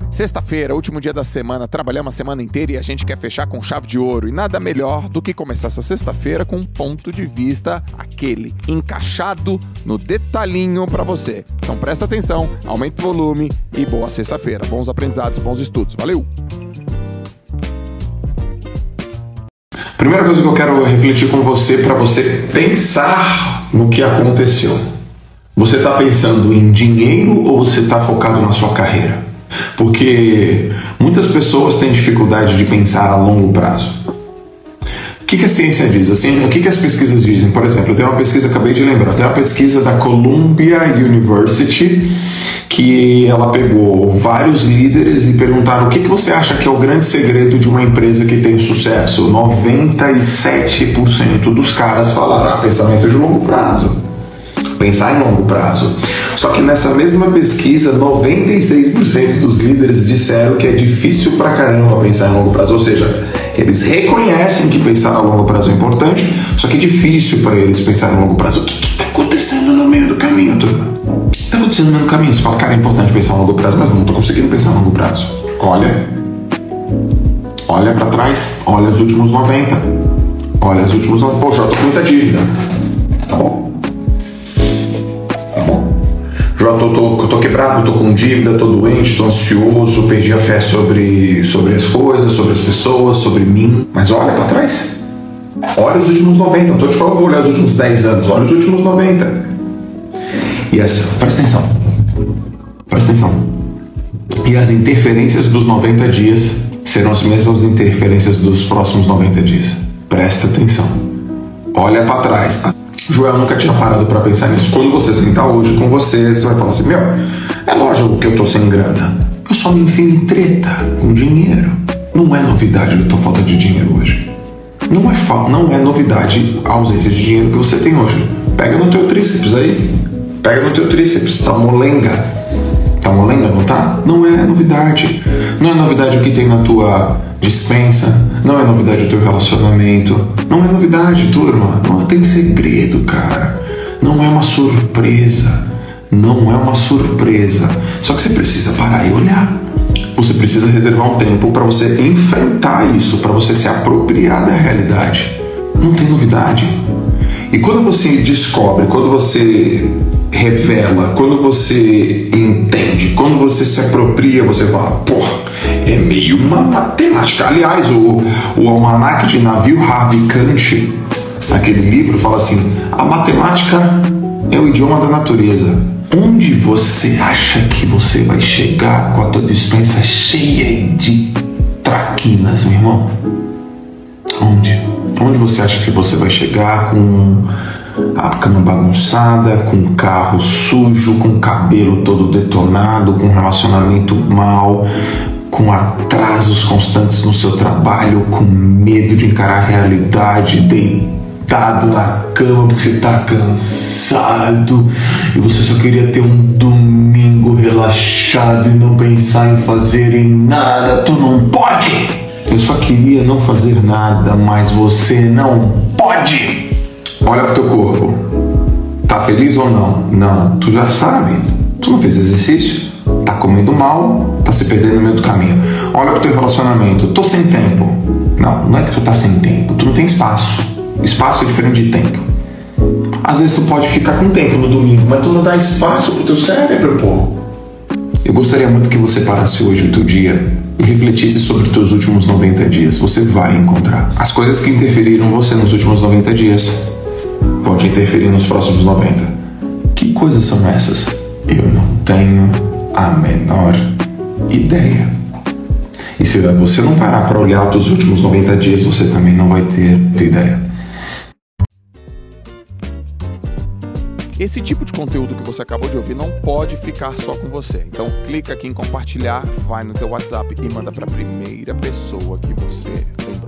Sexta-feira, último dia da semana, trabalhamos a semana inteira e a gente quer fechar com chave de ouro. E nada melhor do que começar essa sexta-feira com um ponto de vista, aquele encaixado no detalhinho para você. Então presta atenção, aumente o volume e boa sexta-feira. Bons aprendizados, bons estudos. Valeu! Primeira coisa que eu quero refletir com você, para você pensar no que aconteceu. Você está pensando em dinheiro ou você está focado na sua carreira? Porque muitas pessoas têm dificuldade de pensar a longo prazo. O que a ciência diz? Assim, o que as pesquisas dizem? Por exemplo, eu tenho uma pesquisa, acabei de lembrar, tem uma pesquisa da Columbia University que ela pegou vários líderes e perguntaram o que você acha que é o grande segredo de uma empresa que tem sucesso. 97% dos caras falaram pensamento de longo prazo. Pensar em longo prazo. Só que nessa mesma pesquisa, 96% dos líderes disseram que é difícil pra caramba pensar em longo prazo. Ou seja, eles reconhecem que pensar a longo prazo é importante, só que é difícil para eles pensar em longo prazo. O que está acontecendo no meio do caminho, turma? O que está acontecendo no meio do caminho? Você fala, cara, é importante pensar a longo prazo, mas não estou conseguindo pensar a longo prazo. Olha para trás, olha os últimos 90. Olha os últimos 90. Pô, já estou com muita dívida. Tá bom? Já tô quebrado, tô com dívida, tô doente, tô ansioso, perdi a fé sobre as coisas, sobre as pessoas, sobre mim. Mas olha pra trás. Olha os últimos 90. Não tô te falando, vou olhar os últimos 10 anos. Olha os últimos 90. E presta atenção. E as interferências dos 90 dias serão as mesmas interferências dos próximos 90 dias. Presta atenção. Olha pra trás. Joel nunca tinha parado para pensar nisso. Quando você sentar hoje com você vai falar assim, é lógico que eu tô sem grana. Eu só me enfio em treta com dinheiro. Não é novidade a tua falta de dinheiro hoje. Não é novidade a ausência de dinheiro que você tem hoje. Pega no teu tríceps aí. Tá molenga. Tá molenga, não tá? Não é novidade. Não é novidade o que tem na tua dispensa. Não é novidade o teu relacionamento. Não é novidade, turma. Não tem segredo, cara. Não é uma surpresa. Só que você precisa parar e olhar. Você precisa reservar um tempo para você enfrentar isso, para você se apropriar da realidade. Não tem novidade. E quando você descobre, quando você revela, quando você entende, quando você se apropria, você fala, é meio uma matemática. Aliás, o Almanaque de Navio Harvey Kant, aquele livro, fala assim, a matemática é o idioma da natureza. Onde você acha que você vai chegar com a tua dispensa cheia de traquinas, meu irmão? Onde você acha que você vai chegar com a cama bagunçada, com o carro sujo, com o cabelo todo detonado, com um relacionamento mal, com atrasos constantes no seu trabalho, com medo de encarar a realidade, deitado na cama porque você está cansado e você só queria ter um domingo relaxado e não pensar em fazer em nada? Tu não pode! Eu só queria não fazer nada, mas você não pode! Olha pro teu corpo. Tá feliz ou não? Não. Tu já sabe. Tu não fez exercício? Tá comendo mal? Tá se perdendo no meio do caminho. Olha pro teu relacionamento. Tô sem tempo. Não é que tu tá sem tempo. Tu não tem espaço. Espaço é diferente de tempo. Às vezes tu pode ficar com tempo no domingo, mas tu não dá espaço pro teu cérebro, pô. Eu gostaria muito que você parasse hoje o teu dia e refletisse sobre os teus últimos 90 dias. Você vai encontrar as coisas que interferiram você nos últimos 90 dias. Vão te interferir nos próximos 90. Que coisas são essas? Eu não tenho a menor ideia. E se você não parar para olhar os teus últimos 90 dias, você também não vai ter ideia. Esse tipo de conteúdo que você acabou de ouvir não pode ficar só com você. Então clica aqui em compartilhar, vai no teu WhatsApp e manda para a primeira pessoa que você lembrar.